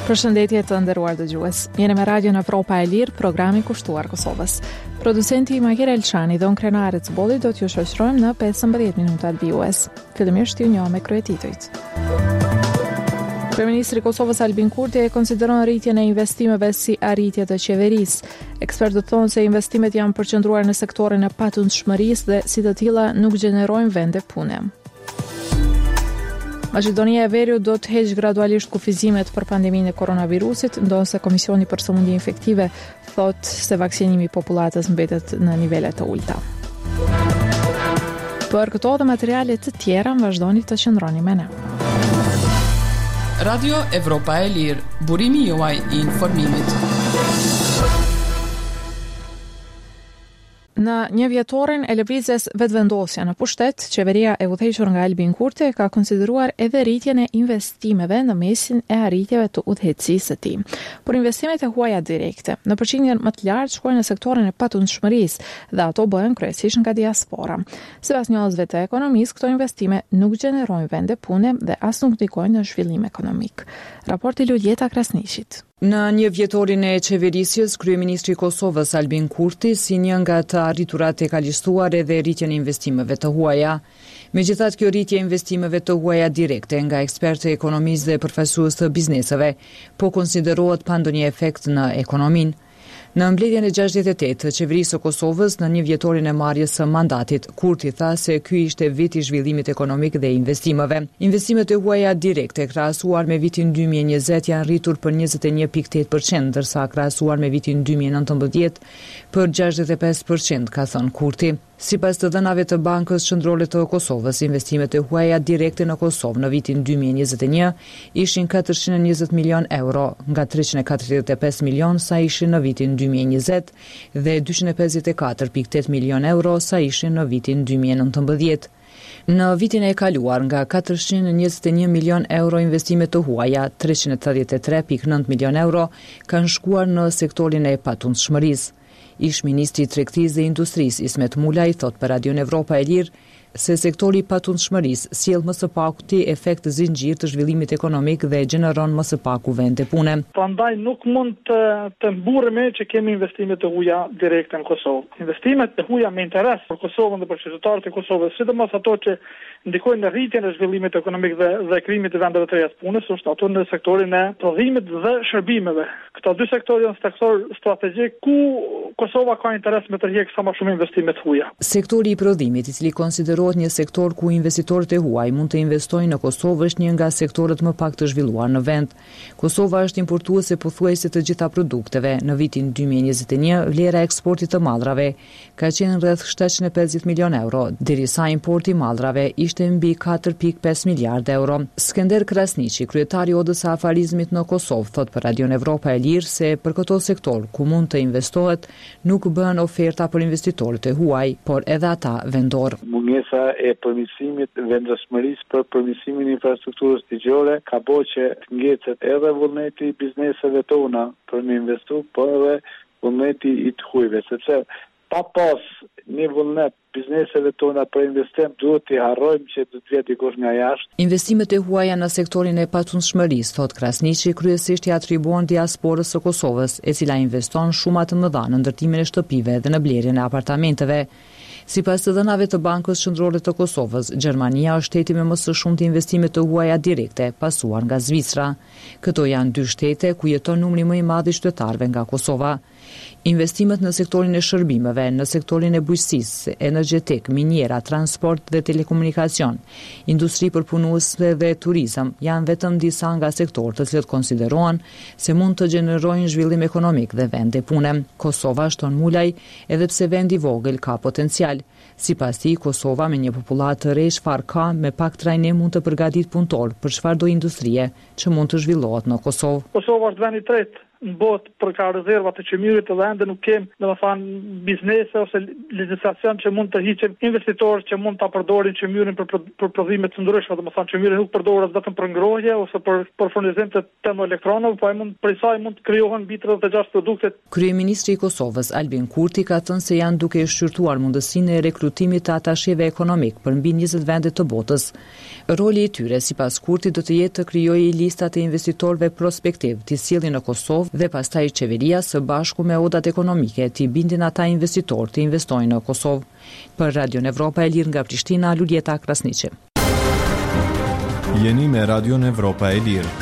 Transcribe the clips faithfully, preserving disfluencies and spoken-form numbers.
Përshëndetje të nderuar dëgjues. Jeni me Radion Evropa e Lirë, programi kushtuar Kosovës. Producenti Mahir Elçani dhe unë Krenare Cbolli do t'ju shoqërojmë në pesëmbëdhjetë minutat bijues. Fillimisht ju njohim me kryetitujt. Kryeministri i Kosovës Albin Kurti e konsideron rritjen e investimeve si arritje të qeverisë. Ekspertët thonë se investimet janë përqendruar në sektorin e patundshmërisë dhe si të tilla nuk gjenerojnë vende pune. Maqedonia e Veriut do të heqë gradualisht kufizimet për pandeminë e koronavirusit, ndonse Komisioni për Sëmundje Infektive thotë se vaksinimi i popullatës mbetet në nivele të ulta. Për këto dhe materiale të tjera, vazhdoni të qëndroni me ne. Radio Evropa e Lirë, burimi juaj i informimit. Në një vjetorin e lëvizjes vetëvendosja në pushtet, qeveria e udhëhequr nga Albin Kurti ka konsideruar edhe rritjen e investimeve në mesin e arritjeve të udhëheqësisë së tij. Por investimet e huaja direkte në përqindjen më të lartë shkojnë në sektorin e patundshmërisë dhe ato bëhen kryesisht nga diaspora. Sipas njohësve të ekonomisë, këto investime nuk gjenerojnë vende pune dhe as nuk ndikojnë në zhvillim ekonomik. Raporti Luljeta Krasniqit. Në një vjetorin e qeverisjes, kryeministri i Kosovës Albin Kurti, si një nga të arriturat e ka listuar edhe rritjen e investimeve të huaja. Megjithatë, kjo rritje e investimeve të huaja direkte nga ekspertë e ekonomisë dhe përfaqësues të bizneseve po konsiderohet pa ndonjë efekt në ekonominë. Në mbledhjen e gjashtëdhjetë e tetë të qeverisë së Kosovës në një vjetorin e marrjes së mandatit, Kurti tha se ky ishte viti i zhvillimit ekonomik dhe investimeve. Investimet e huaja direkte krahasuar me vitin dy mijë e njëzet janë rritur për njëzet e një pikë tetë përqind, ndërsa krahasuar me vitin dy mijë e nëntëmbëdhjetë për gjashtëdhjetë e pesë përqind, ka thënë Kurti. Sipas të dhënave të Bankës Qendrore të Kosovës, investimet e huaja direkte në Kosovë në vitin dy mijë e njëzet e një ishin katërqind e njëzet milion euro, nga treqind e katërdhjetë e pesë milion sa ishin në vitin dy mijë e njëzet dhe dyqind e pesëdhjetë e katër pikë tetë milion euro sa ishin në vitin dy mijë e nëntëmbëdhjetë. Në vitin e kaluar, nga katërqind e njëzet e një milion euro investime të huaja, treqind e tridhjetë e tre pikë nëntë milion euro kanë shkuar në sektorin e patundshmërisë. Ish ministri i Tregtisë dhe Industrisë Ismet Mulaj thot për Radion Evropa e Lirë se sektori i patundshmërisë sjell më së paku efekt zinxhir të zhvillimit ekonomik dhe gjeneron më së paku vende pune. Prandaj nuk mund të, të mburremi që kemi investime të huaja direkte në Kosovë. Investimet të huaja me interes për Kosovën dhe për qytetarët e Kosovës, sidomos ato që ndikojnë në rritjen e zhvillimit ekonomik dhe, dhe krijimit të vendeve të reja të punës, është ato në sektorin e prodhimit dhe shërbimeve. Këto dy sektorë janë sektor strategjik ku Kosova ka interes me të rrjek sa më shumë investime të huaja. Sektori i prodhimit, i cili konsiderohet një sektor ku investitorët e huaj mund të investojnë në Kosovë, është një nga sektorët më pak të zhvilluar në vend. Kosova është importuese pothuajse të gjitha produkteve. Në vitin dy mijë e njëzet e një, vlera e eksportit të mallrave ka qenë rreth shtatëqind e pesëdhjetë milion euro, derisa importi i mallrave ishte mbi katër pikë pesë miliardë euro. Skënder Krasniqi, kryetari i Odës së afarizmit në Kosovë, thot për Radion Evropa e Lirë se për këto sektor ku mund të investohet, nuk bëhen oferta për investitorët e huaj, por edhe ata vendor. Mungesa e përmirësimit vendosmërisë për përmirësimin e infrastrukturës ligjore ka bërë që të ngecet edhe vullneti i bizneseve tona për me investu, por edhe vullneti i të huajve, sepse pa pas një vullnet bizneseve tona për investim, duhet të harrojmë që do të vjetë dikush nga jashtë. Investimet e huaja në sektorin e patundshmërisë, thot Krasniqi, kryesisht i atribuon diasporës së Kosovës, e cila investon shumë të mëdha në ndërtimin e shtëpive dhe në blerjen e apartamenteve. Sipas të dhënave të Bankës Qendrore të Kosovës, Gjermania është shteti me më së shumti investime të huaja direkte, pasuar nga Zvicra. Këto janë dy shtete ku jeton numri më i madh i qytetarëve nga Kosova. Investimet në sektorin e shërbimeve, në sektorin e bujqësisë, energjetik, miniera, transport dhe telekomunikacion, industri përpunuese dhe turizëm janë vetëm disa nga sektorët të cilët konsiderohen se mund të gjenerojnë zhvillim ekonomik dhe vende pune. Kosova, shton Mulaj, edhe pse vendi i vogël ka potencial. Sipas tij, Kosova me një popullat të re çfarë ka, me pak trajnim mund të përgatit punëtor për çfarëdo industrie që mund të zhvillohet në Kosovë. Kosova është vendi i tretë në botë për ka rezervat të qemurit të vende, nuk kem, domethënë, biznese ose legjislacion që mund të hiqen investitorë që mund ta përdorin qemurin për për prodhime të ndryshme, domethënë qemuri nuk përdoret vetëm për ngrohje ose për për furnizim të termoelektronave, po ai mund për saj mund të krijohen mbi tridhjetë e gjashtë produkte. Kryeministri i Kosovës Albin Kurti ka thënë se janë duke shqyrtuar mundësinë e rekrutimit të atasheve ekonomik për mbi njëzet vende të botës. Roli i tyre, sipas Kurti, do të jetë të krijojë listat e investitorëve prospektiv, të sjellin në Kosovë dhe pastaj qeveria së bashku me odat ekonomike të bindin ata investitorë të investojnë në Kosovë. Për Radion Evropa e Lirë nga Prishtina, Luljeta Krasniqi. Jeni me Radion Evropa e Lirë.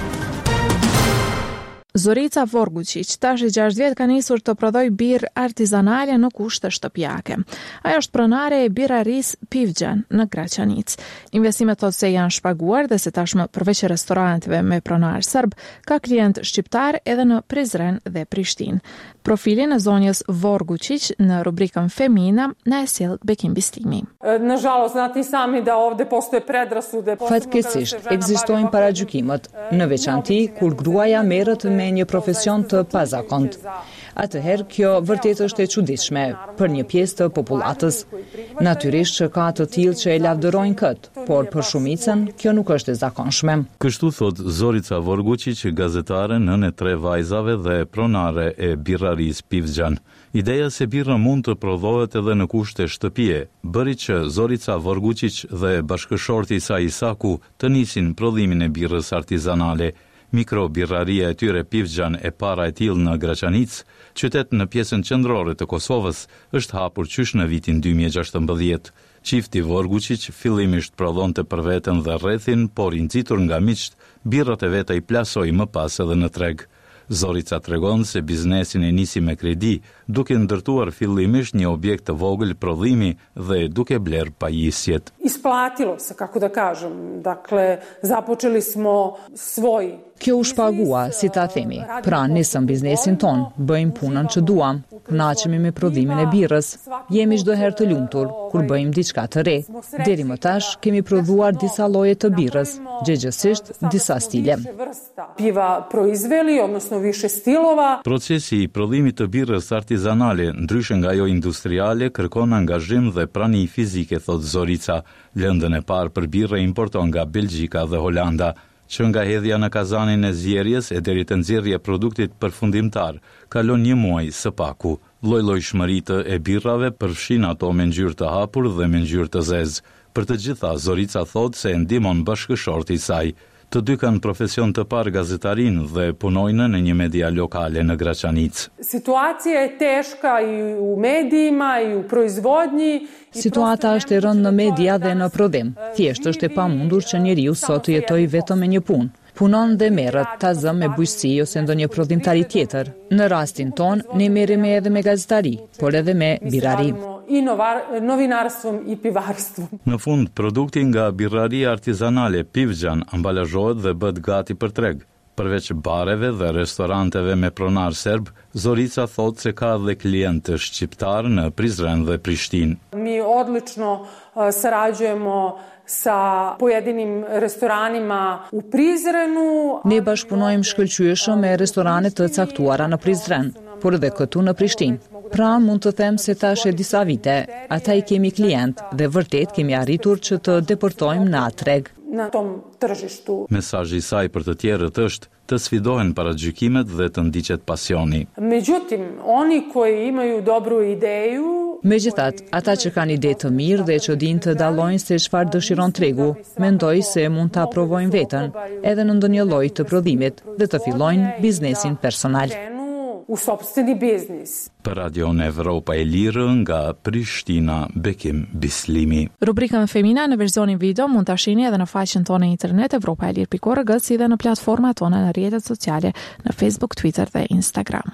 Zorica Vorgučić tash i gjashtë vjet ka nisur të prodhoj birë artizanale në kushte shtëpiake. Ajo është pronare e birarisë Pivxhan në Graçanic. Investimet thotë se janë shpaguar dhe se tashmë përveç restoranteve me pronar serb, ka klient shqiptar edhe në Prizren dhe Prishtinë. Profilin e zonjës Vorgučić në rubrikën Femina na e sjell Bekim Bistimi. Nažalost, znate i sami da ovde postoje predrasude. Fatkeqësisht ekzistojnë paragjykimet, në veçanti kur gruaja merret me një profesion të pazakont. Atëherë kjo vërtet është e çuditshme për një pjesë të popullatës. Natyrisht që ka të tillë që e lavdërojnë këtë, por për shumicën kjo nuk është e zakonshme. Kështu thot Zorica Vorgučić, gazetare, nën e tre vajzave dhe pronare e birrarisë Pivxhan. Ideja se birra mund të prodhohet edhe në kushte shtëpie, bëri që Zorica Vorgučić dhe bashkëshorti i saj Isaku të nisin prodhimin e birrës artizanale. Mikrobirraria e tyre Pivxhan e para e tillë në Graçanic, qytet në pjesën qendrore të Kosovës, është hapur qysh në vitin dy mijë e gjashtëmbëdhjetë. Çifti Vorgučić fillimisht prodhonte për veten dhe rrethin, por i nxitur nga miqt, birrat e veta i plasoi më pas edhe në treg. Zorica tregon se biznesin e nisi me kredi, duke ndërtuar fillimisht një objekt të vogël prodhimi dhe duke bler pajisjet. Isplatilo se, kako da kažem, dakle, započeli smo svoj. Kjo u shpagua, si ta themi. Pra, nisëm biznesin ton, bëjmë punën që duam, kënaqemi me prodhimin e birrës. Jemi çdo herë të lumtur kur bëjmë diçka të re. Deri më tash kemi prodhuar disa lloje të birrës, gjëgjësisht disa stile. Piva proizveli, odnosno više stilova. Procesi i prodhimit të birrës artizanale, ndryshe nga ajo industriale, kërkon angazhim dhe prani fizike, thot Zorica. Lëndën e parë për birrë importon nga Belgjika dhe Holanda, që nga hedhja në kazanin e zjerjes e deri të nxjerrja e produktit përfundimtar, kalon një muaj së paku. Lloj-llojshmëritë e birrave përfshin ato me ngjyrë të hapur dhe me ngjyrë të zezë. Për të gjitha, Zorica thot se e ndihmon bashkëshorti i saj. Të dy kanë profesion të parë gazetarin dhe punojnë në një media lokale në Graçanic. Situacija je teška i u medijima i u proizvodnji. Situata është e rëndë në media dhe në prodhim. Thjesht është e pamundur që njeriu sot të jetojë vetëm me një punë. Punon dhe merret ta zë me bujqësi ose ndonjë prodhimtari tjetër. Në rastin ton, ne merremi edhe me gazetari, por edhe me birrari. I novar, novinarstvom i pivarstvom. Në fund, produkti nga birraria artizanale Pivxhan ambalazhohet dhe bëhet gati për treg. Përveç bareve dhe restoranteve me pronar serb, Zorica thot se ka dhe klientë shqiptar në Prizren dhe Prishtinë. Mi odlično uh, sarađujemo sa pojedinim restoranima u Prizrenu. Ne bashkëpunojmë shkëlqyeshëm me restorane të caktuara në Prizren, por edhe këtu në Prishtinë. Pra mund të them se tash e disa vite, ata i kemi klient dhe vërtet kemi arritur që të deportojmë në atë treg. Na tom tržištu. Mesazhi i saj për të tjerët është të sfidohen paragjykimet dhe të ndiqet pasioni. Međutim, oni koji imaju dobru ideju. Megjithatë, ata që kanë ide të mirë dhe që dinë të dallojnë se çfarë dëshiron tregu, mendoj se mund ta provojnë veten, edhe në ndonjë lloj të prodhimit dhe të fillojnë biznesin personal. U sopstveni biznis. Për Radion Evropa e Lirë nga Prishtina, Bekim Bislimi. Rubrikën Femina në versionin video mund ta shihni edhe në faqen tonë internet evropa e lirë pikë org, si dhe në platformat tona në rrjetet sociale në Facebook, Twitter dhe Instagram.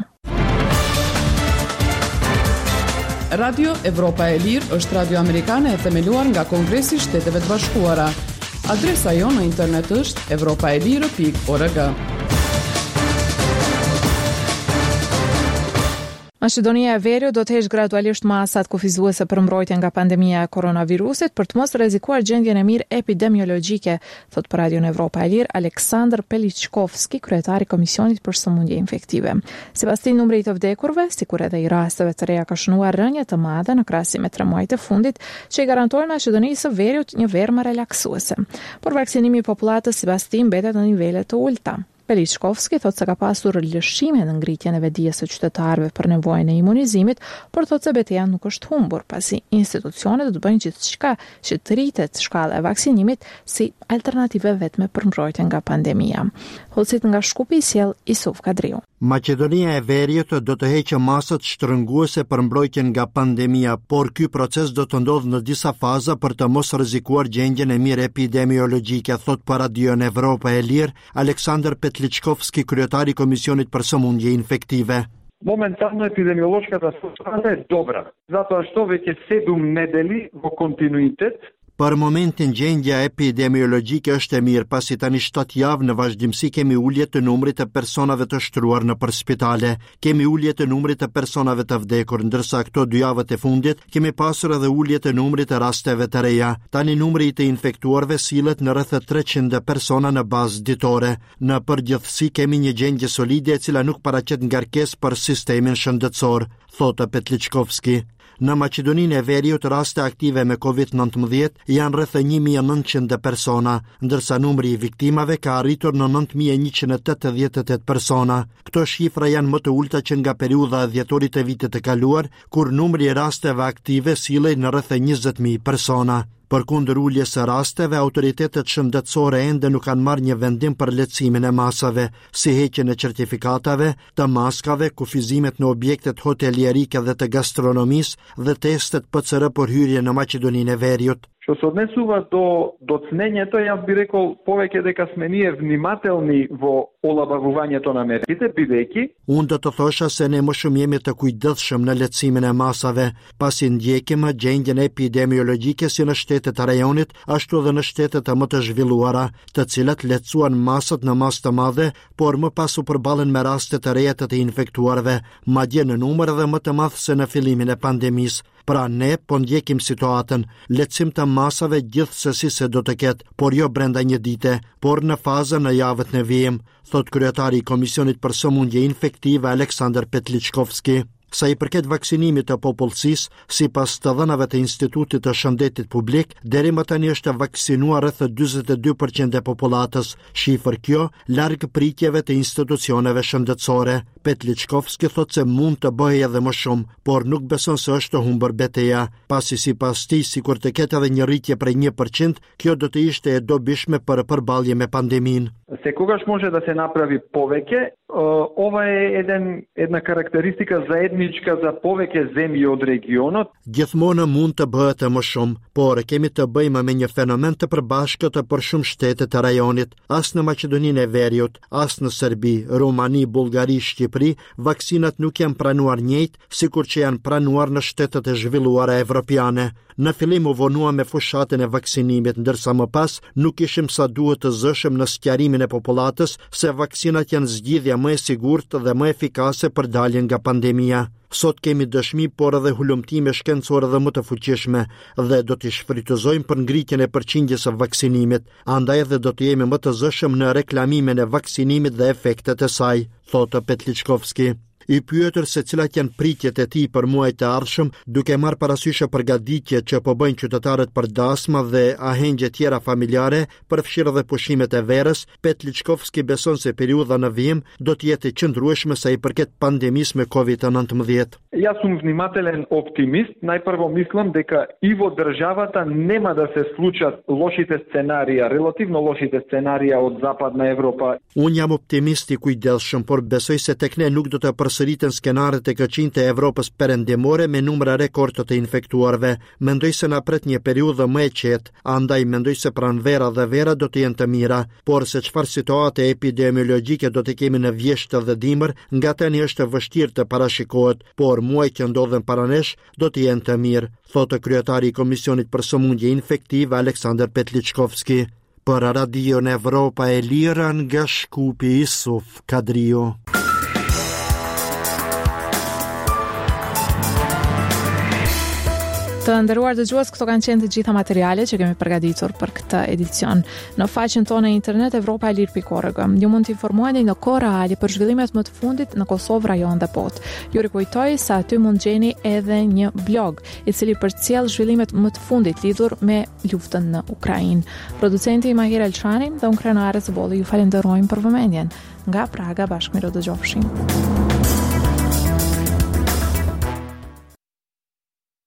Radio Evropa e Lirë është radio amerikane e themeluar nga Kongresi i Shteteve të Bashkuara. Adresa jonë në internet është evropa e lirë pikë org. Maqedonia e Veriut do të heqë gradualisht masat kufizuese për mbrojtje nga pandemia e koronavirusit për të mos rrezikuar gjendjen e mirë epidemiologjike, thot për Radio Evropa e Lirë Aleksandr Peliçkovski, kryetari i Komisionit për Sëmundje Infektive. Sipas tij, numri i të vdekurve, sikur edhe i rasteve të reja, ka shënuar rënje të madhe në krahasim me tre muajt e fundit, që i garantojnë Maqedonisë së Veriut një verë më relaksuese. Por vaksinimi i popullatës sipas tij mbetet në nivele të ulta. Peliçkovski thot se ka pasur lëshime në ngritjen e vetdijes së qytetarëve për nevojën e imunizimit, por thot se betejë nuk është humbur, pasi institucionet do të bëjnë gjithçka që të rritet shkalla e vaksinimit si alternativë vetme për mbrojtje nga pandemia. Holcit nga Shkupi sjell Isuf Kadriu. Maqedonia e Veriut do të heqë masat shtrënguese për mbrojtjen nga pandemia, por ky proces do të ndodhë në disa faza për të mos rrezikuar gjendjen e mirë epidemiologjike, thot për Radio Evropa e Lirë Aleksandr Peliçkovski, kryetari i Komisionit për Sëmundje Infektive. Моментално епидемиолошката ситуација е добра, затоа што веќе седум недели во континуитет. Për momentin gjendja epidemiologjike është e mirë, pasi tani shtatë javë në vazhdimsi kemi ulje të numrit të personave të shtruar në për spitale, kemi ulje të numrit të personave të vdekur, ndërsa këto dy javët e fundit kemi pasur edhe ulje të numrit të rasteve të reja. Tani numri i të infektuarve sillet në rreth treqind persona në bazë ditore. Në përgjithësi kemi një gjendje solide e cila nuk paraqet ngarkesë për sistemin shëndetësor, thotë Peliçkovski. Në Maqedoninë e Veriut raste aktive me covid nëntëmbëdhjetë janë rreth një mijë e nëntëqind persona, ndërsa numri i viktimave ka arritur në nëntë mijë e njëqind e tetëdhjetë e tetë persona. Këto shifra janë më të ulta që nga periudha e dhjetorit të vitit të kaluar, kur numri i rasteve aktive sillej në rreth njëzet mijë persona. Përkundër uljes së rasteve, autoritetet shëndetësore ende nuk kanë marrë një vendim për lehtësimin e masave, si heqjen e certifikatave, të maskave, kufizimet në objektet hotelierike dhe të gastronomisë dhe testet P C R për hyrje në Maqedoninë e Veriut. Што се однесува до до цнењето, јас би рекол повеќе дека сме ние внимателни во олабавувањето на мерките, бидејќи Unë do të thosha se ne më shumë jemi të kujdesshëm në lehtësimin e masave, pasi ndjekim gjendjen epidemiologjike si në shtetet e rajonit, ashtu edhe në shtetet e më të zhvilluara, të cilat lehtësuan masat në masë të madhe, por më pas u përballen me raste të reja të të infektuarve, madje në numër edhe më të madh se në fillimin e pandemisë. Pra ne po ndjekim situatën, lehtësim të masave gjithsesi se do të ketë, por jo brenda një dite, por në fazën e javët në vijim, thot kryetari i Komisionit për Sëmundje Infektive Aleksandr Peliçkovski. Sa i përket vaksinimit të popullsisë, sipas të dhënave të Institutit të Shëndetit Publik, deri më tani është vaksinuar rreth dyzet e dy përqind e popullatës, shifër kjo larg pritjeve të institucioneve shëndetësore. Peliçkovski thot se mund të bëhej edhe më shumë, por nuk beson se është të humbur betejë, pasi sipas tij sikur të ketë edhe një rritje prej një përqind, kjo do të ishte e dobishme për përballje me pandeminë. Секогаш може да се направи повеќе. Ова е еден една карактеристика заедничка за повеќе земји од регионот. Gjithmonë mund të bëhet e më shumë, por kemi të bëjmë me një fenomen të përbashkët për shumë shtete të rajonit. As në Maqedoninë e Veriut, as në Serbi, Rumani, Bullgari, Shqipëri, vaksinat nuk janë pranuar njëjtë, sikur që janë pranuar në shtetet e zhvilluara evropiane. Në fillim u vonua me fushatën e vaksinimit, ndërsa më pas nuk ishim sa duhet të zëshëm në sqarimin e popullatës se vaksinat janë zgjidhja më e sigurt dhe më efikase për daljen nga pandemia. Sot kemi dëshmi, por edhe hulumtime shkencore dhe më të fuqishme dhe do t'i shfrytëzojmë për ngritjen e përqindjes së vaksinimit, andaj edhe do të jemi më të zëshëm në reklamimin e vaksinimit dhe efektet e saj, thotë Peliçkovski. I pyetur se cilat janë pritjet e tij për muajt e ardhshëm, duke marrë parasysh përgatitjet që po bëjnë qytetarët për dasma dhe ahengje tjera familjare, përfshirë edhe pushimet e verës, Peliçkovski beson se periudha në vijim do të jetë e qëndrueshme sa i përket pandemisë me covid nëntëmbëdhjetë. Јас сум внимателен оптимист. Најпрво мислам дека и во државата нема да се случат лошите сценарија, релативно лошите сценарија од Западна Европа. Unë jam optimist i kujdesshëm, por besoj se tek ne nuk do të përsëritën skenaret e këqijtë të Evropës perëndimore me numra rekord të infektuarve. Mendoj se na pret një periudhë më e qetë, andaj mendoj se pranvera dhe vera do të jenë të mira, por se çfarë situate epidemiologjike do të kemi në vjeshtë dhe dimër, nga tani është vështirë të parashikohet, por muajt që ndodhen para nesh do të jenë të mirë, thotë kryetari i Komisionit për Sëmundje Infektive Aleksandr Peliçkovski. Për Radio Evropa e Lirë nga Shkupi, Isuf Kadriu. Të nderuar dëgjues, këto kanë qenë të gjitha materialet që kemi përgatitur për këtë edicion. Në faqen tonë në internet evropa e lirë pikë org. Ju mund të informoheni në kohë reale për zhvillimet më të fundit në Kosovë, rajon dhe botë. Ju rikujtoj se aty mund gjeni edhe një blog i cili përcjell zhvillimet më të fundit lidhur me luftën në Ukrainë. Producenti Mahir Elçani dhe unë Krenare Zbolli ju falenderojmë për vëmendjen. Nga Praga bashkë miro dëgjofshim.